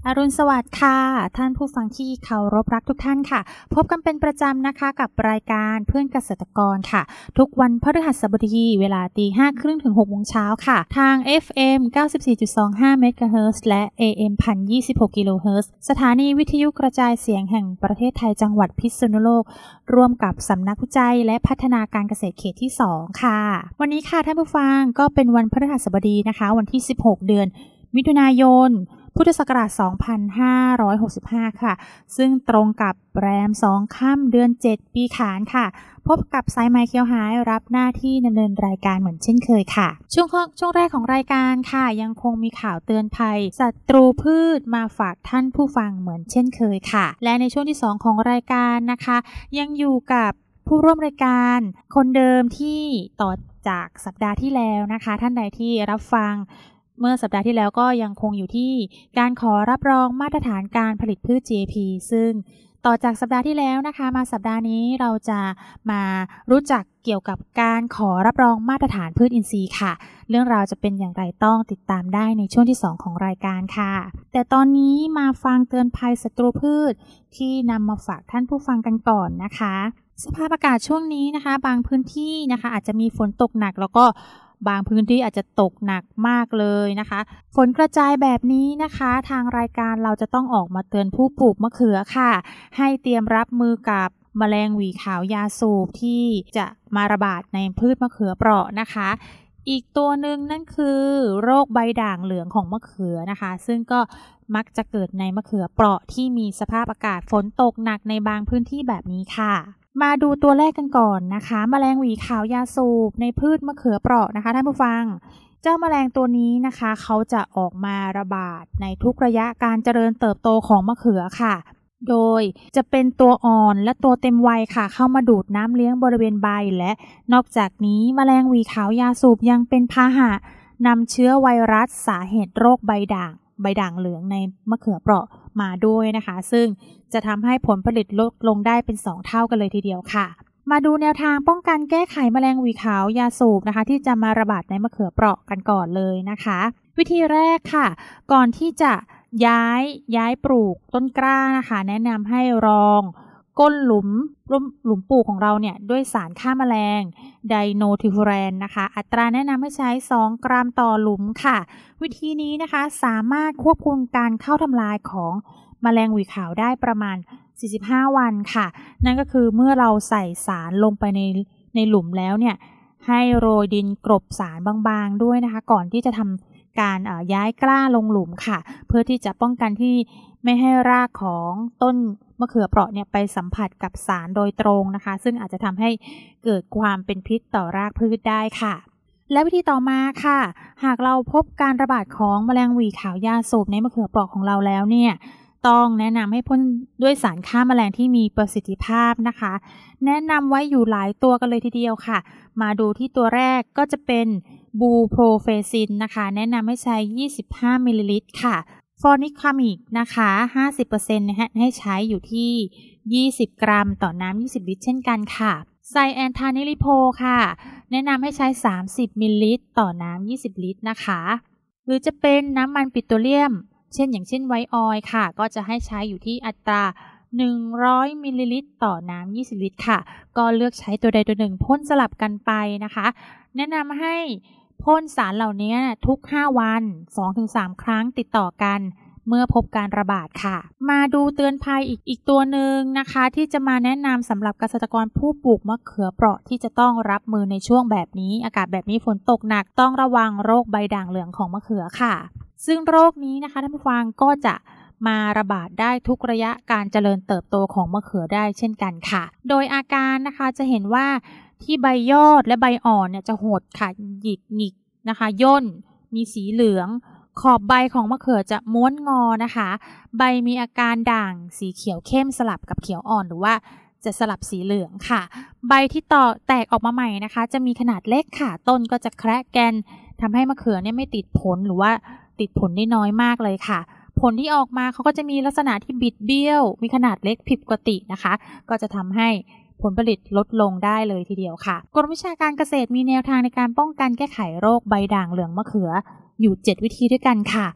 อรุณสวัสดิ์ค่ะท่านผู้ฟังที่เคารพรักทุกท่านค่ะพบกันเป็นประจำนะคะกับรายการเพื่อนเกษตรกรค่ะทุกวันพฤหัสบดีเวลา 5:30 ถึง 6 โมงเช้าค่ะทาง FM 94.25 เมกะเฮิรตซ์และ AM 1026 กิโลเฮิรตซ์สถานีวิทยุกระจายเสียงแห่งประเทศไทยจังหวัดพิษณุโลกร่วมกับสำนักวิจัยและพัฒนาการเกษตรเขตที่ 2 ค่ะวันนี้ค่ะท่านผู้ฟังก็เป็นวันพฤหัสบดีนะคะวันที่ 16 เดือนมิถุนายนพุทธศักราช 2565 ค่ะซึ่งตรงกับแรม 2 ค่ำเดือน 7 ปีขานค่ะพบกับสายไหมเคียวหายรับหน้าที่ดำเนินรายการเหมือนเช่นเคยค่ะช่วงแรกของรายการค่ะยังคงมีข่าวเตือนภัยศัตรูพืชมาฝากท่านผู้ฟังเหมือนเช่นเคยค่ะและในช่วงที่ 2 ของรายการนะคะยังอยู่กับผู้ร่วมรายการคนเดิมที่ต่อจากสัปดาห์ที่แล้วนะคะท่านใดที่รับฟังเมื่อสัปดาห์ที่แล้วก็ยังคงอยู่ที่การขอรับรองมาตรฐานการผลิตพืช GAP ซึ่งต่อจากสัปดาห์ที่แล้วนะคะมาสัปดาห์นี้เราจะมารู้จักเกี่ยวกับการขอรับรองมาตรฐานพืชอินทรีย์ค่ะเรื่องราวจะเป็นอย่างไรต้องติดตามได้ในช่วงที่ 2 ของรายการค่ะแต่ตอนนี้มาฟังเตือนภัยศัตรูพืชที่นำมาฝากท่านผู้ฟังกันก่อนนะคะสภาพอากาศช่วงนี้นะคะบางพื้นที่นะคะอาจจะมีฝนตกหนักแล้วก็บางพื้นที่อาจจะตกหนักมากเลยนะคะฝนกระจายแบบนี้นะคะทางรายการเราจะต้องออกมาเตือนผู้ปลูกมะเขือค่ะให้เตรียมรับมือกับแมลงหวีขาวยาสูบที่จะมาระบาดในพืชมะเขือเปราะนะคะอีกตัวหนึ่งนั่นคือโรคใบด่างเหลืองของมะเขือนะคะซึ่งก็มักจะเกิดในมะเขือเปราะที่มีสภาพอากาศฝนตกหนักในบางพื้นที่แบบนี้ค่ะมาดูตัวแรกกันก่อนนะคะแมลงหวีขาวยาสูบในพืชมะเขือเปราะนะคะท่านผู้ฟังเจ้าแมลงตัวนี้นะคะเขาจะออกมาระบาดในทุกระยะการเจริญเติบโตของมะเขือค่ะโดยจะเป็นตัวอ่อนและตัวเต็มวัยค่ะเข้ามาดูดน้ำเลี้ยงบริเวณใบและนอกจากนี้แมลงหวีขาวยาสูบยังเป็นพาหะนำเชื้อไวรัสสาเหตุโรคใบด่างเหลืองในมะเขือเปราะมาด้วยนะคะซึ่งจะทำให้ผลผลิตลดลงได้เป็น2 เท่ากันเลยทีเดียวค่ะมาดูแนวทางป้องกันแก้ไขแมลงหวีขาวยาสูบนะคะที่จะมาระบาดในมะเขือเปราะกันก่อนเลยนะคะวิธีแรกค่ะก่อนที่จะย้ายปลูกต้นกล้านะคะแนะนำให้รองก้นหลุมปลูกของเราเนี่ยด้วยสารฆ่าแมลงไดโนทิฟูแรนนะคะอัตราแนะนำให้ใช้2 กรัมต่อหลุมค่ะวิธีนี้นะคะสามารถควบคุมการเข้าทำลายของแมลงหวีขาวได้ประมาณ45 วันค่ะนั่นก็คือเมื่อเราใส่สารลงไปในหลุมแล้วเนี่ยให้โรยดินกลบสารบางๆด้วยนะคะก่อนที่จะทำการย้ายกล้าลงหลุมค่ะเพื่อที่จะป้องกันที่ไม่ให้รากของต้นมะเขือเปราะเนี่ยไปสัมผัสกับสารโดยตรงนะคะซึ่งอาจจะทำให้เกิดความเป็นพิษต่อรากพืชได้ค่ะและวิธีต่อมาค่ะหากเราพบการระบาดของแมลงหวีขาวยาสูบในมะเขือเปราะของเราแล้วเนี่ยต้องแนะนำให้พ่นด้วยสารฆ่าแมลงที่มีประสิทธิภาพนะคะแนะนำไว้อยู่หลายตัวกันเลยทีเดียวค่ะมาดูที่ตัวแรกก็จะเป็นบูโพรเฟซินนะคะแนะนำให้ใช้25 มิลลิลิตรค่ะฟอร์นิคามิกนะคะ 50% นะฮะให้ใช้อยู่ที่20 กรัมต่อน้ำ20 ลิตรเช่นกันค่ะไซแอนทานิลิโพค่ะแนะนำให้ใช้30 มิลลิลิตรต่อน้ำ20 ลิตรนะคะหรือจะเป็นน้ำมันปิโตรเลียมอย่างเช่นไวท์ออยล์ค่ะก็จะให้ใช้อยู่ที่อัตรา100 มิลลิลิตรต่อน้ำ20 ลิตรค่ะก็เลือกใช้ตัวใดตัวหนึ่งพ่นสลับกันไปนะคะแนะนำให้พ่นสารเหล่านี้ทุก5 วัน 2-3 ครั้งติดต่อกันเมื่อพบการระบาดค่ะมาดูเตือนภัยอีกตัวหนึ่งนะคะที่จะมาแนะนำสำหรับเกษตรกรผู้ปลูกมะเขือเปราะที่จะต้องรับมือในช่วงแบบนี้อากาศแบบนี้ฝนตกหนักต้องระวังโรคใบด่างเหลืองของมะเขือค่ะซึ่งโรคนี้นะคะท่านผู้ฟังก็จะมาระบาดได้ทุกระยะการเจริญเติบโตของมะเขือได้เช่นกันค่ะโดยอาการนะคะจะเห็นว่าที่ใบยอดและใบอ่อนเนี่ยจะหดค่ะหงิกนะคะย่นมีสีเหลืองขอบใบของมะเขือจะม้วนงอนะคะใบมีอาการด่างสีเขียวเข้มสลับกับเขียวอ่อนหรือว่าจะสลับสีเหลืองค่ะใบที่แตกออกมาใหม่นะคะจะมีขนาดเล็กค่ะต้นก็จะแคระแกนทำให้มะเขือเนี่ยไม่ติดผลหรือว่าติดผลได้น้อยมากเลยค่ะผลที่ออกมาเขาก็จะมีลักษณะที่บิดเบี้ยวมีขนาดเล็กผิดปกตินะคะก็จะทำให้ผลผลิตลดลงได้เลยทีเดียวค่ะกรมวิชาการเกษตรมีแนวทางในการป้องกันแก้ไขโรคใบด่างเหลืองมะเขืออยู่7 วิธีด้วยกันค่ะ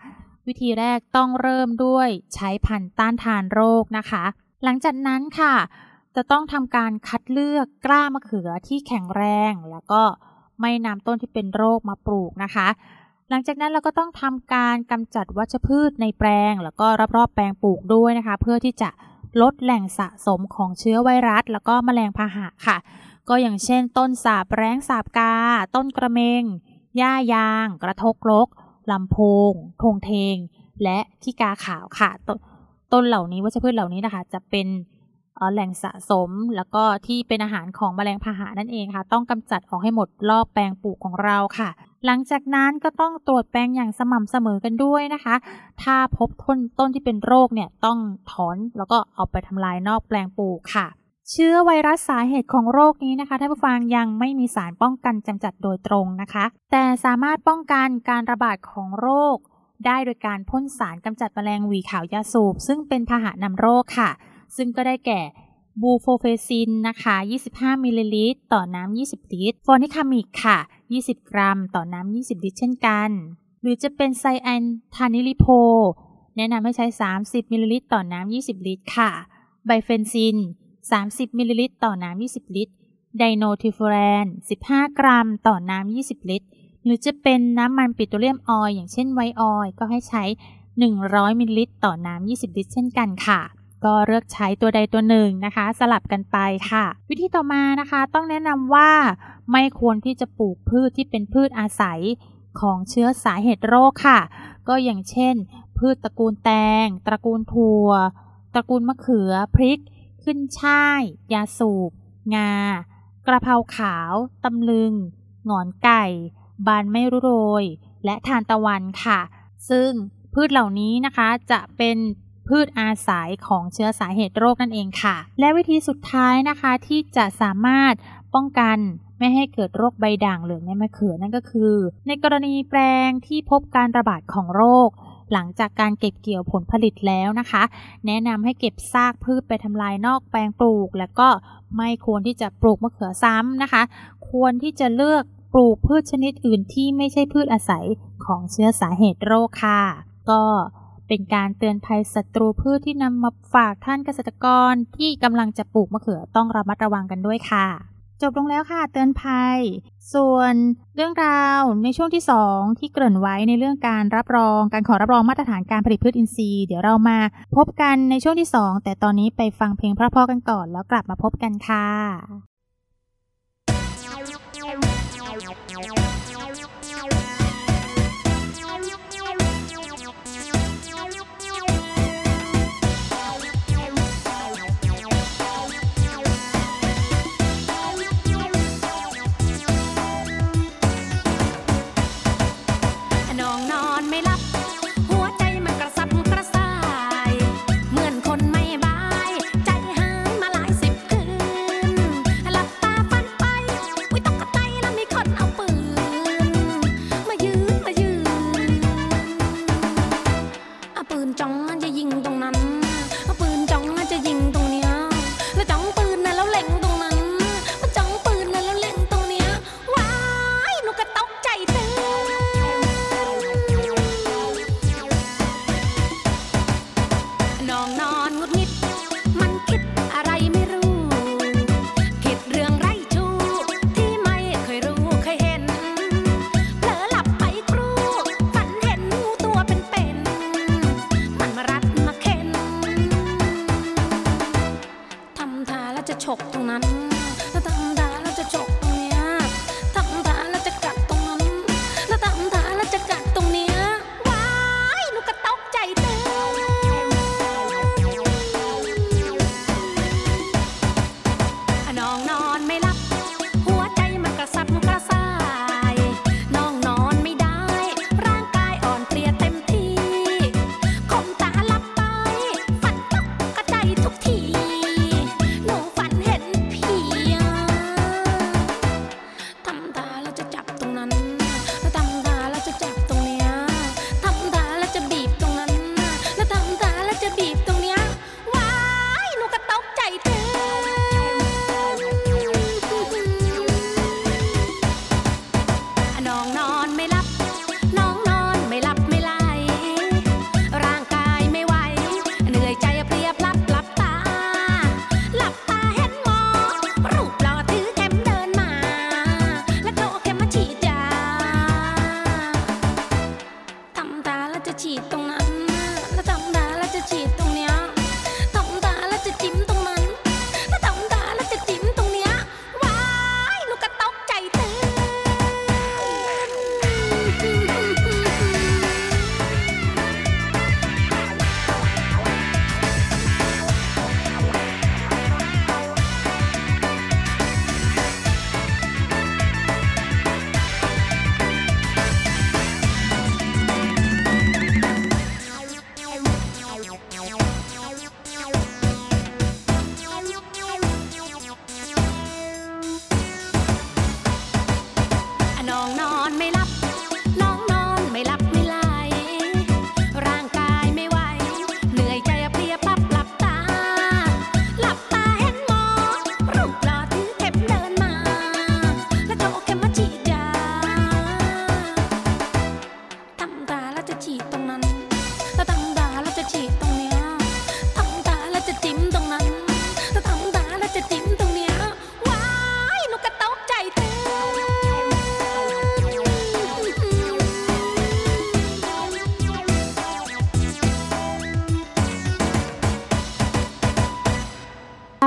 วิธีแรกต้องเริ่มด้วยใช้พันธุ์ต้านทานโรคนะคะหลังจากนั้นค่ะจะต้องทำการคัดเลือกกล้ามะเขือที่แข็งแรงแล้วก็ไม่นำต้นที่เป็นโรคมาปลูกนะคะหลังจากนั้นเราก็ต้องทำการกำจัดวัชพืชในแปลงแล้วก็รอบๆแปลงปลูกด้วยนะคะเพื่อที่จะลดแหล่งสะสมของเชื้อไวรัสแล้วก็แมลงพาหะค่ะก็อย่างเช่นต้นสาบแร้งสาบกาต้นกระเมงหญ้ายางกระทกรกลำโพงทงเทงและขี้กาขาวค่ะต้นเหล่านี้วัชพืชเหล่านี้นะคะจะเป็นแหล่งสะสมแล้วก็ที่เป็นอาหารของแมลงพาหะนั่นเองค่ะต้องกำจัดออกให้หมดรอบแปลงปลูกของเราค่ะหลังจากนั้นก็ต้องตรวจแปลงอย่างสม่ำเสมอกันด้วยนะคะถ้าพบต้นที่เป็นโรคเนี่ยต้องถอนแล้วก็เอาไปทำลายนอกแปลงปลูกค่ะเชื้อไวรัสสาเหตุของโรคนี้นะคะท่านผู้ฟังยังไม่มีสารป้องกันกำจัดโดยตรงนะคะแต่สามารถป้องกันการระบาดของโรคได้โดยการพ่นสารกำจัดแมลงหวีขาวยาสูบซึ่งเป็นพาหะนำโรคค่ะซึ่งก็ได้แก่บูโฟเฟซินนะคะ25มิลลิลิตรต่อน้ำ20ลิตรฟอนิคามิกค่ะ20กรัมต่อน้ำ20ลิตรเช่นกันหรือจะเป็นไซแอนทานิลิโพแนะนำให้ใช้30มิลลิลิตรต่อน้ำ20ลิตรค่ะไบเฟนซิน30มิลลิลิตรต่อน้ำ20ลิตรไดโนทิฟูแรน15กรัมต่อน้ำ20ลิตรหรือจะเป็นน้ำมันปิโตรเลียมออยล์อย่างเช่นไวท์ออยล์ก็ให้ใช้100มิลลิลิตรต่อน้ำ20ลิตรเช่นกันค่ะก็เลือกใช้ตัวใดตัวหนึ่งนะคะสลับกันไปค่ะวิธีต่อมานะคะต้องแนะนำว่าไม่ควรที่จะปลูกพืชที่เป็นพืชอาศัยของเชื้อสาเหตุโรคค่ะก็อย่างเช่นพืชตระกูลแตงตระกูลถั่วตระกูลมะเขือพริกขึ้นช่ายยาสูบงากระเพราขาวตำลึงหงอนไก่บานไม่รู้โรยและทานตะวันค่ะซึ่งพืชเหล่านี้นะคะจะเป็นพืชอาศัยของเชื้อสาเหตุโรคนั่นเองค่ะและวิธีสุดท้ายนะคะที่จะสามารถป้องกันไม่ให้เกิดโรคใบด่างเหลืองในมะเขือนั่นก็คือในกรณีแปลงที่พบการระบาดของโรคหลังจากการเก็บเกี่ยวผลผลิตแล้วนะคะแนะนำให้เก็บซากพืชไปทำลายนอกแปลงปลูกแล้วก็ไม่ควรที่จะปลูกมะเขือซ้ำนะคะควรที่จะเลือกปลูกพืชชนิดอื่นที่ไม่ใช่พืชอาศัยของเชื้อสาเหตุโรคค่ะก็เป็นการเตือนภัยศัตรูพืชที่นำมาฝากท่านเกษตรกรที่กำลังจะปลูกมะเขือต้องระมัดระวังกันด้วยค่ะจบลงแล้วค่ะเตือนภัยส่วนเรื่องราวในช่วงที่2ที่เกริ่นไว้ในเรื่องการขอรับรองมาตรฐานการผลิตพืชอินทรีย์เดี๋ยวเรามาพบกันในช่วงที่2แต่ตอนนี้ไปฟังเพลงเพราะๆกันก่อนแล้วกลับมาพบกันค่ะทุกทีหนูฝันเห็น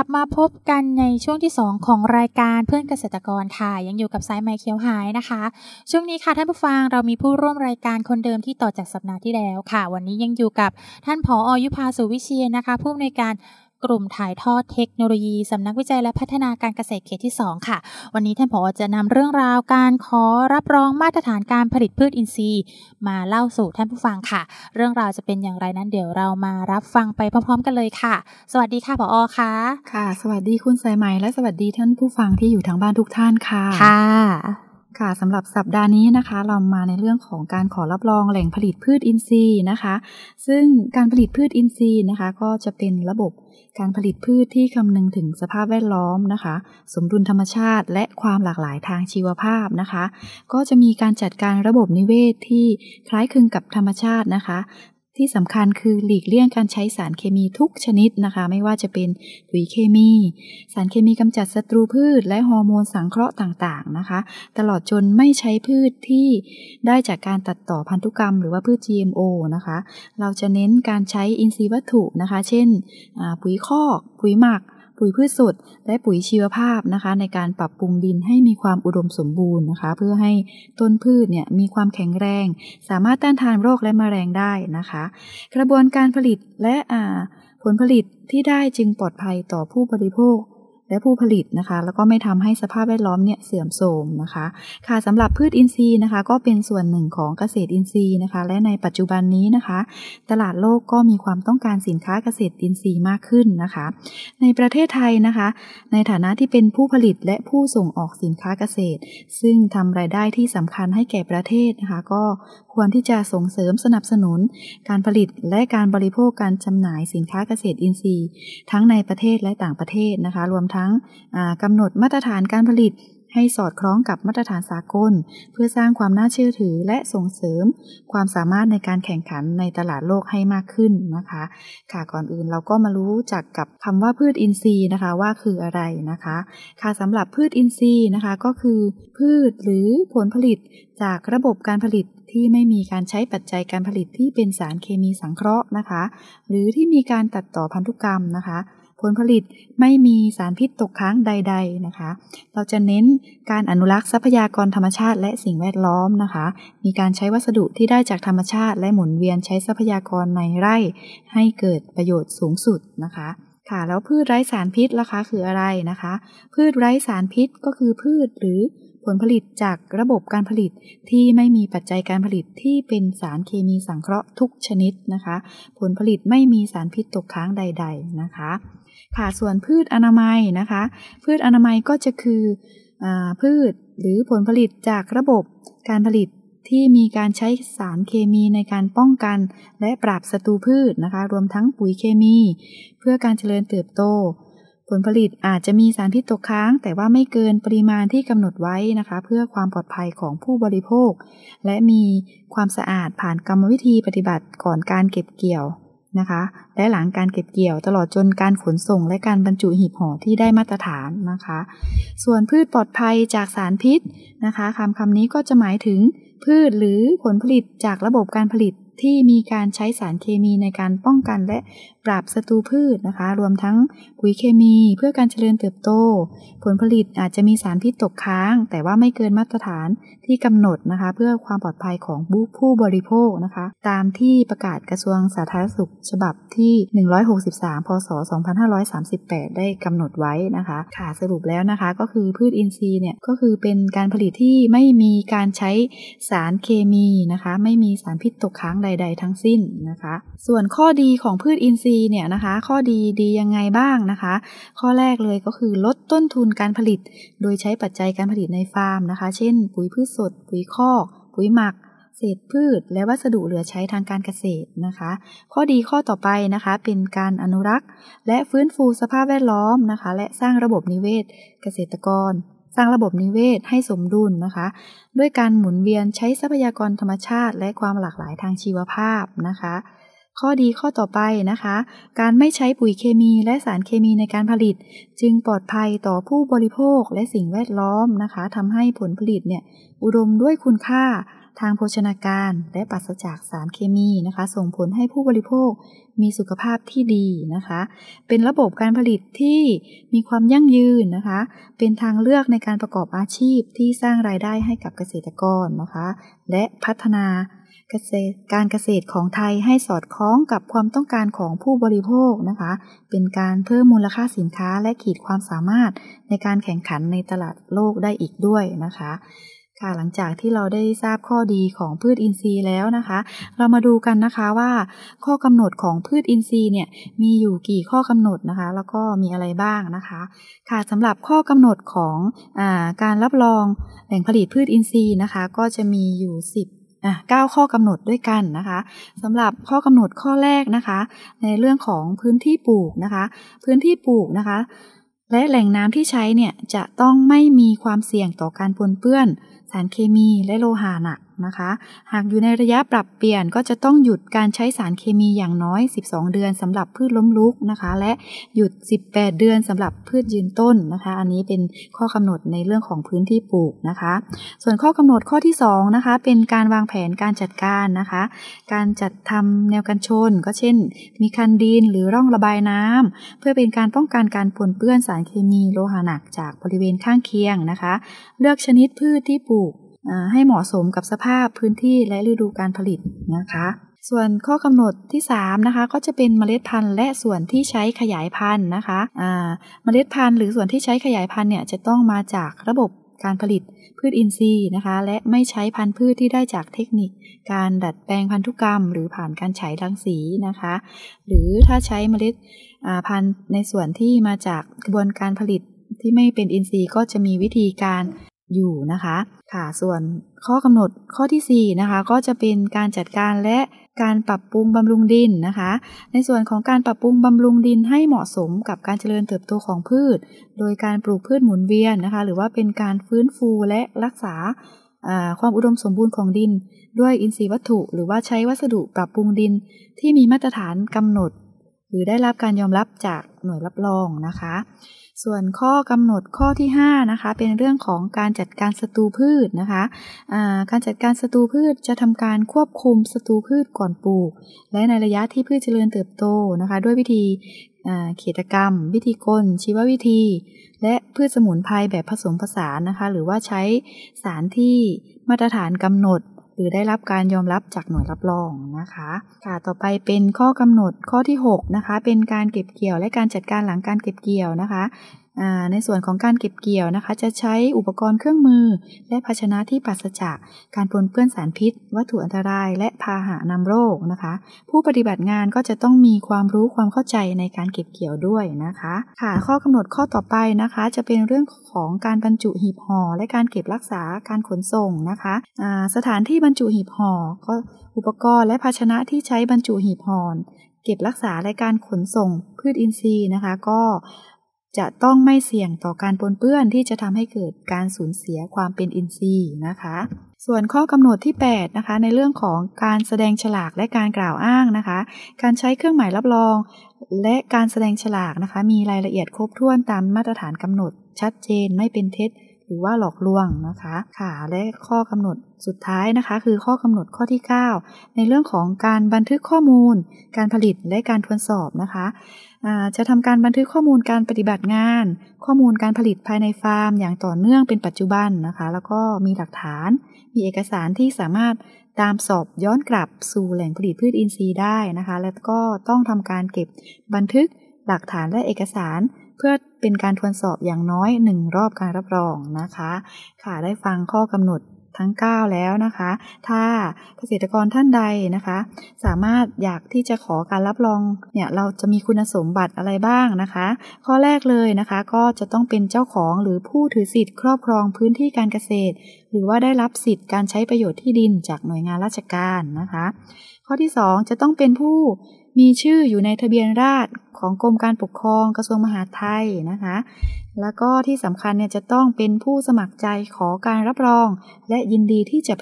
กลับมาพบกันในช่วงที่2ของรายการเพื่อนเกษตรกรค่ะยังอยู่กับสายไหมเขียวหายนะคะช่วงนี้ค่ะท่านผู้ฟังเรามีผู้ร่วมรายการคนเดิมที่ต่อจากสัปดาห์ที่แล้วค่ะวันนี้ยังอยู่กับท่านผอ.ยุภา สุวิเชียรนะคะผู้อำนวยการกลุ่มถ่ายทอดเทคโนโลยีสำนักวิจัยและพัฒนาการเกษตรเขตที่2ค่ะวันนี้ท่านผอ.จะนำเรื่องราวการขอรับรองมาตรฐานการผลิตพืชอินทรีย์มาเล่าสู่ท่านผู้ฟังค่ะเรื่องราวจะเป็นอย่างไรนั้นเดี๋ยวเรามารับฟังไปพร้อมๆกันเลยค่ะสวัสดีค่ะผอ.ค่ะค่ะสวัสดีคุณสายไหมและสวัสดีท่านผู้ฟังที่อยู่ทางบ้านทุกท่านค่ะค่ะสำหรับสัปดาห์นี้นะคะเรามาในเรื่องของการขอรับรองแหล่งผลิตพืชอินทรีย์นะคะซึ่งการผลิตพืชอินทรีย์นะคะก็จะเป็นระบบการผลิตพืชที่คำนึงถึงสภาพแวดล้อมนะคะสมดุลธรรมชาติและความหลากหลายทางชีวภาพนะคะก็จะมีการจัดการระบบนิเวศที่คล้ายคลึงกับธรรมชาตินะคะที่สำคัญคือหลีกเลี่ยงการใช้สารเคมีทุกชนิดนะคะไม่ว่าจะเป็นปุ๋ยเคมีสารเคมีกำจัดศัตรูพืชและฮอร์โมนสังเคราะห์ต่างๆนะคะตลอดจนไม่ใช้พืชที่ได้จากการตัดต่อพันธุกรรมหรือว่าพืช GMO นะคะเราจะเน้นการใช้อินทรีย์วัตถุนะคะเช่นปุ๋ยคอกปุ๋ยหมักปุ๋ยพืชสดและปุ๋ยชีวภาพนะคะในการปรับปรุงดินให้มีความอุดมสมบูรณ์นะคะเพื่อให้ต้นพืชเนี่ยมีความแข็งแรงสามารถต้านทานโรคและแมลงได้นะคะกระบวนการผลิตและผลผลิตที่ได้จึงปลอดภัยต่อผู้บริโภคและผู้ผลิตนะคะแล้วก็ไม่ทำให้สภาพแวดล้อมเนี่ยเสื่อมโทรมนะคะค่ะสำหรับพืชอินทรีย์นะคะก็เป็นส่วนหนึ่งของเกษตรอินทรีย์นะคะและในปัจจุบันนี้นะคะตลาดโลกก็มีความต้องการสินค้าเกษตรอินทรีย์มากขึ้นนะคะในประเทศไทยนะคะในฐานะที่เป็นผู้ผลิตและผู้ส่งออกสินค้าเกษตรซึ่งทำรายได้ที่สำคัญให้แก่ประเทศนะคะก็ควรที่จะส่งเสริมสนับสนุนการผลิตและการบริโภคการจำหน่ายสินค้าเกษตรอินทรีย์ทั้งในประเทศและต่างประเทศนะคะรวมทั้งกำหนดมาตรฐานการผลิตให้สอดคล้องกับมาตรฐานสากลเพื่อสร้างความน่าเชื่อถือและส่งเสริมความสามารถในการแข่งขันในตลาดโลกให้มากขึ้นนะคะค่ะก่อนอื่นเราก็มารู้จักกับคำว่าพืชอินทรีย์นะคะว่าคืออะไรนะคะค่ะสำหรับพืชอินทรีย์นะคะก็คือพืชหรือผลผลิตจากระบบการผลิตที่ไม่มีการใช้ปัจจัยการผลิตที่เป็นสารเคมีสังเคราะห์นะคะหรือที่มีการตัดต่อพันธุกรรมนะคะผลผลิตไม่มีสารพิษตกค้างใดๆนะคะเราจะเน้นการอนุรักษ์ทรัพยากรธรรมชาติและสิ่งแวดล้อมนะคะมีการใช้วัสดุที่ได้จากธรรมชาติและหมุนเวียนใช้ทรัพยากรในไร่ให้เกิดประโยชน์สูงสุดนะคะค่ะแล้วพืชไร้สารพิษล่ะคะคืออะไรนะคะพืชไร้สารพิษก็คือพืชหรือผลผลิตจากระบบการผลิตที่ไม่มีปัจจัยการผลิตที่เป็นสารเคมีสังเคราะห์ทุกชนิดนะคะผลผลิตไม่มีสารพิษตกค้างใดๆนะคะค่ะส่วนพืชอนามัยนะคะพืชอนามัยก็จะคือพืชหรือผลผลิตจากระบบการผลิตที่มีการใช้สารเคมีในการป้องกันและปราบศัตรูพืชนะคะรวมทั้งปุ๋ยเคมีเพื่อการเจริญเติบโตผลผลิตอาจจะมีสารพิษตกค้างแต่ว่าไม่เกินปริมาณที่กำหนดไว้นะคะเพื่อความปลอดภัยของผู้บริโภคและมีความสะอาดผ่านกรรมวิธีปฏิบัติก่อนการเก็บเกี่ยวนะคะและหลังการเก็บเกี่ยวตลอดจนการขนส่งและการบรรจุหีบห่อที่ได้มาตรฐานนะคะส่วนพืชปลอดภัยจากสารพิษนะคะคำนี้ก็จะหมายถึงพืชหรือผลผลิตจากระบบการผลิตที่มีการใช้สารเคมีในการป้องกันและปราบศัตรูพืชนะคะรวมทั้งปุ๋ยเคมีเพื่อการเจริญเติบโตผลผลิตอาจจะมีสารพิษตกค้างแต่ว่าไม่เกินมาตรฐานที่กำหนดนะคะเพื่อความปลอดภัยของผู้บริโภคนะคะตามที่ประกาศกระทรวงสาธารณสุขฉบับที่163พศ2538ได้กำหนดไว้นะคะค่ะสรุปแล้วนะคะก็คือพืชอินทรีย์เนี่ยก็คือเป็นการผลิตที่ไม่มีการใช้สารเคมีนะคะไม่มีสารพิษตกค้างใดๆทั้งสิ้นนะคะส่วนข้อดีของพืชอินทรีย์เนี่ยนะคะข้อดียังไงบ้างนะคะข้อแรกเลยก็คือลดต้นทุนการผลิตโดยใช้ปัจจัยการผลิตในฟาร์มนะคะเช่นปุ๋ยพืชสดปุ๋ยคอกปุ๋ยหมักเศษพืชและวัสดุเหลือใช้ทางการเกษตรนะคะข้อดีข้อต่อไปนะคะเป็นการอนุรักษ์และฟื้นฟูสภาพแวดล้อมนะคะและสร้างระบบนิเวศเกษตรกรสร้างระบบนิเวศให้สมดุลนะคะด้วยการหมุนเวียนใช้ทรัพยากรธรรมชาติและความหลากหลายทางชีวภาพนะคะข้อดีข้อต่อไปนะคะการไม่ใช้ปุ๋ยเคมีและสารเคมีในการผลิตจึงปลอดภัยต่อผู้บริโภคและสิ่งแวดล้อมนะคะทำให้ผลผลิตเนี่ยอุดมด้วยคุณค่าทางโภชนาการและปราศจากสารเคมีนะคะส่งผลให้ผู้บริโภคมีสุขภาพที่ดีนะคะเป็นระบบการผลิตที่มีความยั่งยืนนะคะเป็นทางเลือกในการประกอบอาชีพที่สร้างรายได้ให้กับเกษตรกรนะคะและพัฒนาการเกษตรของไทยให้สอดคล้องกับความต้องการของผู้บริโภคนะคะเป็นการเพิ่มมูลค่าสินค้าและขีดความสามารถในการแข่งขันในตลาดโลกได้อีกด้วยนะคะค่ะหลังจากที่เราได้ทราบข้อดีของพืชอินทรีย์แล้วนะคะเรามาดูกันนะคะว่าข้อกำหนดของพืชอินทรีย์เนี่ยมีอยู่กี่ข้อกำหนดนะคะแล้วก็มีอะไรบ้างนะคะค่ะสำหรับข้อกำหนดของการรับรองแหล่งผลิตพืชอินทรีย์นะคะก็จะมีอยู่9 ข้อกำหนดด้วยกันนะคะสำหรับข้อกำหนดข้อแรกนะคะในเรื่องของพื้นที่ปลูกนะคะพื้นที่ปลูกนะคะและแหล่งน้ำที่ใช้เนี่ยจะต้องไม่มีความเสี่ยงต่อการปนเปื้อนสารเคมีและโลหะหนักนะคะหากอยู่ในระยะปรับเปลี่ยนก็จะต้องหยุดการใช้สารเคมีอย่างน้อย12 เดือนสำหรับพืชล้มลุกนะคะและหยุด18 เดือนสำหรับพืชยืนต้นนะคะอันนี้เป็นข้อกำหนดในเรื่องของพื้นที่ปลูกนะคะส่วนข้อกำหนดข้อที่2นะคะเป็นการวางแผนการจัดการนะคะการจัดทำแนวกันชนก็เช่นมีคันดินหรือร่องระบายน้ำเพื่อเป็นการป้องกันการปนเปื้อนสารเคมีโลหะหนักจากบริเวณข้างเคียงนะคะเลือกชนิดพืชที่ปลูกให้เหมาะสมกับสภาพพื้นที่และฤดูการผลิตนะคะส่วนข้อกำหนดที่3นะคะก็จะเป็นเมล็ดพันธุ์และส่วนที่ใช้ขยายพันธุ์นะคะเมล็ดพันธุ์หรือส่วนที่ใช้ขยายพันธุ์เนี่ยจะต้องมาจากระบบการผลิตพืชอินทรีย์นะคะและไม่ใช้พันธุ์พืชที่ได้จากเทคนิคการดัดแปลงพันธุกรรมหรือผ่านการฉายรังสีนะคะหรือถ้าใช้เมล็ดพันธุ์ในส่วนที่มาจากกระบวนการผลิตที่ไม่เป็นอินทรีย์ก็จะมีวิธีการอยู่นะคะค่ะส่วนข้อกำหนดข้อที่4นะคะก็จะเป็นการจัดการและการปรับปรุงบำรุงดินนะคะในส่วนของการปรับปรุงบำรุงดินให้เหมาะสมกับการเจริญเติบโตของพืชโดยการปลูกพืชหมุนเวียนนะคะหรือว่าเป็นการฟื้นฟูและรักษาความอุดมสมบูรณ์ของดินด้วยอินทรีย์วัตถุหรือว่าใช้วัสดุปรับปรุงดินที่มีมาตรฐานกำหนดหรือได้รับการยอมรับจากหน่วยรับรองนะคะส่วนข้อกำหนดข้อที่5นะคะเป็นเรื่องของการจัดการศัตรูพืชนะคะการจัดการศัตรูพืชจะทำการควบคุมศัตรูพืชก่อนปลูกและในระยะที่พืชเจริญเติบโตนะคะด้วยวิธีเขตกรรมวิธีกลชีววิธีและพืชสมุนไพรแบบผสมผสานนะคะหรือว่าใช้สารที่มาตรฐานกำหนดหรือได้รับการยอมรับจากหน่วยรับรองนะคะค่ะต่อไปเป็นข้อกำหนดข้อที่6นะคะเป็นการเก็บเกี่ยวและการจัดการหลังการเก็บเกี่ยวนะคะในส่วนของการเก็บเกี่ยวนะคะจะใช้อุปกรณ์เครื่องมือและภาชนะที่ปราศจากการปนเปื้อนสารพิษวัตถุอันตรายและพาหะนำโรคนะคะผู้ปฏิบัติงานก็จะต้องมีความรู้ความเข้าใจในการเก็บเกี่ยวด้วยนะคะค่ะข้อกำหนดข้อต่อไปนะคะจะเป็นเรื่องของการบรรจุหีบห่อและการเก็บรักษาการขนส่งนะคะสถานที่บรรจุหีบห่อก็อุปกรณ์และภาชนะที่ใช้บรรจุหีบห่อเก็บรักษาและการขนส่งพืชอินทรีย์นะคะก็จะต้องไม่เสี่ยงต่อการปนเปื้อนที่จะทำให้เกิดการสูญเสียความเป็นอินทรีย์นะคะส่วนข้อกำหนดที่8นะคะในเรื่องของการแสดงฉลากและการกล่าวอ้างนะคะการใช้เครื่องหมายรับรองและการแสดงฉลากนะคะมีรายละเอียดครบถ้วนตามมาตรฐานกำหนดชัดเจนไม่เป็นเท็จหรือว่าหลอกลวงนะคะค่ะและข้อกำหนดสุดท้ายนะคะคือข้อกำหนดข้อที่9ในเรื่องของการบันทึกข้อมูลการผลิตและการทวนสอบนะคะจะทำการบันทึกข้อมูลการปฏิบัติงานข้อมูลการผลิตภายในฟาร์มอย่างต่อเนื่องเป็นปัจจุบันนะคะแล้วก็มีหลักฐานมีเอกสารที่สามารถตามสอบย้อนกลับสู่แหล่งผลิตพืชอินทรีย์ได้นะคะแล้วก็ต้องทำการเก็บบันทึกหลักฐานและเอกสารเพื่อเป็นการทวนสอบอย่างน้อย1รอบการรับรองนะคะค่ะได้ฟังข้อกำหนดทั้ง9แล้วนะคะถ้าเกษตรกรท่านใดนะคะสามารถอยากที่จะขอการรับรองเนี่ยเราจะมีคุณสมบัติอะไรบ้างนะคะข้อแรกเลยนะคะก็จะต้องเป็นเจ้าของหรือผู้ถือสิทธิ์ครอบครองพื้นที่การเกษตรหรือว่าได้รับสิทธิ์การใช้ประโยชน์ที่ดินจากหน่วยงานราชการนะคะข้อที่2จะต้องเป็นผู้มีชื่ออยู่ในทะเบียนราษฎรของกรมการปกครองกระทรวงมหาดไทยนะคะแล้วก็ที่สำคัญเนี่ยจะต้องเป็นผู้สมัครใจขอการรับรองและยินดีที่จะปฏิบัติ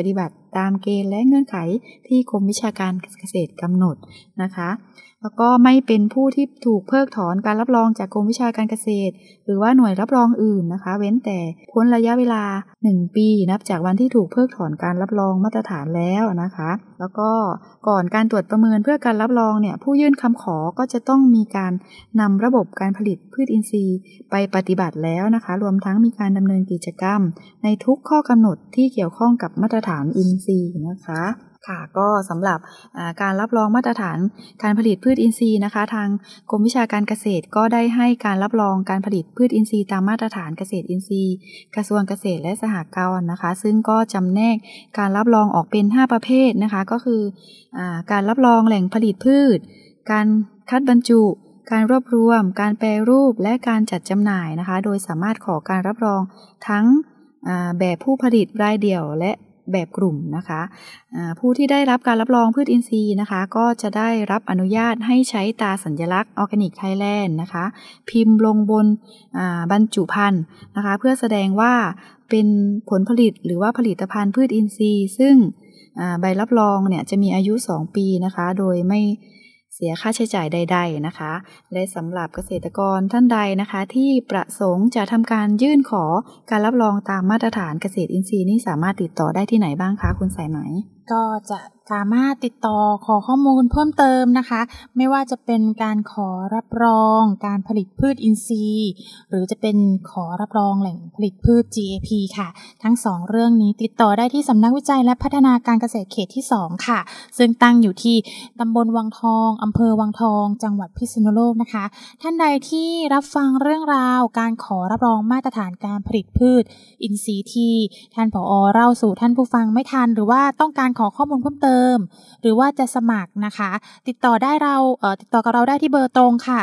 ตามเกณฑ์และเงื่อนไขที่กรมวิชาการเกษตรกำหนดนะคะแล้วก็ไม่เป็นผู้ที่ถูกเพิกถอนการรับรองจากกรมวิชาการเกษตรหรือว่าหน่วยรับรองอื่นนะคะเว้นแต่พ้นระยะเวลา1 ปีนับจากวันที่ถูกเพิกถอนการรับรองมาตรฐานแล้วนะคะแล้วก็ก่อนการตรวจประเมินเพื่อการรับรองเนี่ยผู้ยื่นคำขอก็จะต้องมีการนำระบบการผลิตพืชอินทรีย์ไปปฏิบัติแล้วนะคะรวมทั้งมีการดำเนินกิจกรรมในทุกข้อกำหนดที่เกี่ยวข้องกับมาตรฐานอินทรีย์นะคะค่ะก็สำหรับการรับรองมาตรฐานการผลิตพืชอินทรีย์นะคะทางกรมวิชาการเกษตรก็ได้ให้การรับรองการผลิตพืชอินทรีย์ตามมาตรฐานเกษตรอินทรีย์กระทรวงเกษตรและสหกรณ์นะคะซึ่งก็จำแนกการรับรองออกเป็น5ประเภทนะคะก็คือการรับรองแหล่งผลิตพืชการคัดบรรจุการรวบรวมการแปรรูปและการจัดจำหน่ายนะคะโดยสามารถขอการรับรองทั้งแบบผู้ผลิตรายเดี่ยวและแบบกลุ่มนะคะผู้ที่ได้รับการรับรองพืชอินทรีย์นะคะก็จะได้รับอนุญาตให้ใช้ตราสัญลักษณ์ออร์แกนิกไทยแลนด์นะคะพิมพ์ลงบนบรรจุภัณฑ์นะคะเพื่อแสดงว่าเป็นผลผลิตหรือว่าผลิตภัณฑ์พืชอินทรีย์ซึ่งใบรับรองเนี่ยจะมีอายุ2 ปีนะคะโดยไม่เสียค่าใช้จ่ายใดๆนะคะและสำหรับเกษตรกรท่านใดนะคะที่ประสงค์จะทำการยื่นขอการรับรองตามมาตรฐานเกษตรอินทรีย์นี่สามารถติดต่อได้ที่ไหนบ้างคะคุณสายไหมก็จะสามารถติดต่อขอข้อมูลเพิ่มเติมนะคะไม่ว่าจะเป็นการขอรับรองการผลิตพืชอินทรีย์หรือจะเป็นขอรับรองแหล่งผลิตพืช GAP ค่ะทั้ง2เรื่องนี้ติดต่อได้ที่สำนักวิจัยและพัฒนาการเกษตรเขตที่2ค่ะซึ่งตั้งอยู่ที่ตำบลวังทองอำเภอวังทองจังหวัดพิษณุโลกนะคะท่านใดที่รับฟังเรื่องราวการขอรับรองมาตรฐานการผลิตพืชอินทรีย์ที่ท่านผอ.เล่าสู่ท่านผู้ฟังไม่ทันหรือว่าต้องการขอข้อมูลเพิ่มเติมหรือว่าจะสมัครนะคะติดต่อกับเราได้ที่เบอร์ตรงค่ะ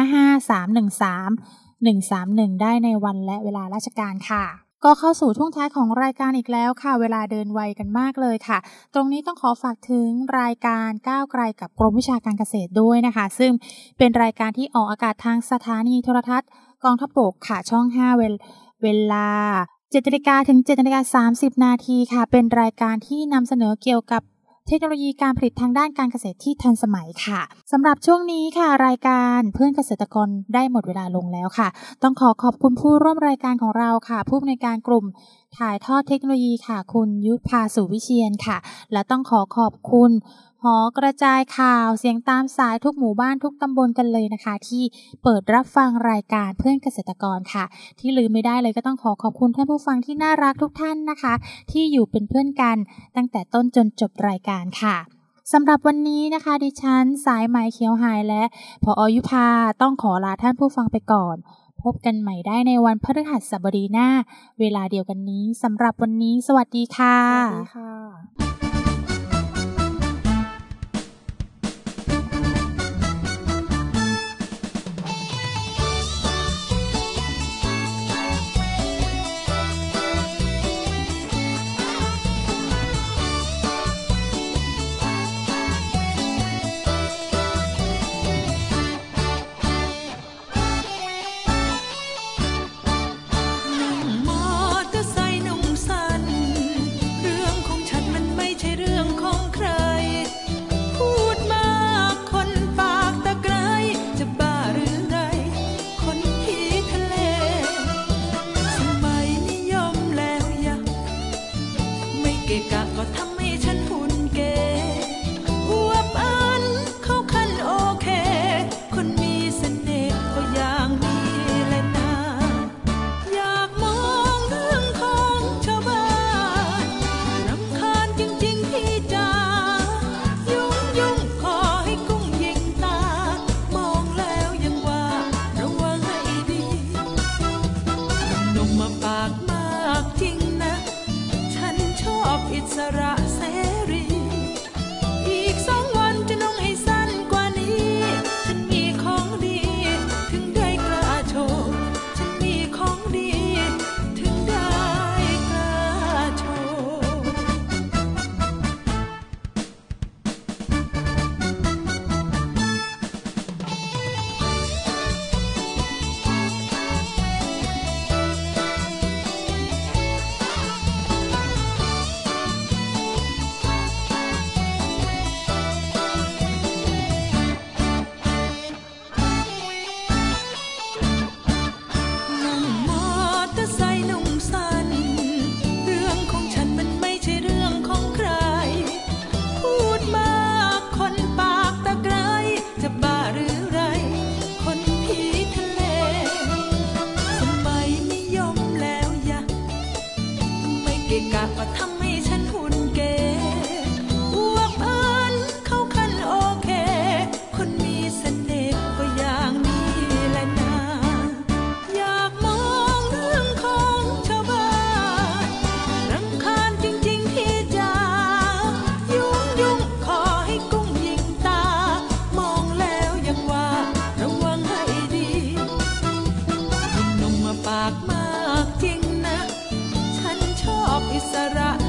0553131131ได้ในวันและเวลาราชการค่ะก็เข้าสู่ช่วงท้ายของรายการอีกแล้วค่ะเวลาเดินไวกันมากเลยค่ะตรงนี้ต้องขอฝากถึงรายการก้าวไกลกับกรมวิชาการเกษตรด้วยนะคะซึ่งเป็นรายการที่ออกอากาศทางสถานีโทรทัศน์กองทัพบกค่ะช่อง5เวลา 7:00 นถึง 7:30 นค่ะเป็นรายการที่นำเสนอเกี่ยวกับเทคโนโลยีการผลิตทางด้านการเกษตรที่ทันสมัยค่ะสำหรับช่วงนี้ค่ะรายการเพื่อนเกษตรกรได้หมดเวลาลงแล้วค่ะต้องขอบคุณผู้ร่วมรายการของเราค่ะผู้อำนวยการกลุ่มถ่ายทอดเทคโนโลยีค่ะคุณยุพาสุวิเชียรค่ะและต้องขอบคุณหอกระจายข่าวเสียงตามสายทุกหมู่บ้านทุกตำบลกันเลยนะคะที่เปิดรับฟังรายการเพื่อนเกษตรกรค่ะที่ลืมไม่ได้เลยก็ต้องขอบคุณท่านผู้ฟังที่น่ารักทุกท่านนะคะที่อยู่เป็นเพื่อนกันตั้งแต่ต้นจนจบรายการค่ะสำหรับวันนี้นะคะดิฉันสายไหมเขียวหายและผอ.ยุพาต้องขอลาท่านผู้ฟังไปก่อนพบกันใหม่ได้ในวันพฤหัสบดีหน้าเวลาเดียวกันนี้สำหรับวันนี้สวัสดีค่ะสวัสดีค่ะมอเตอร์ไซค์นุ่งสั้นเรื่องของฉันมันไม่อิสระ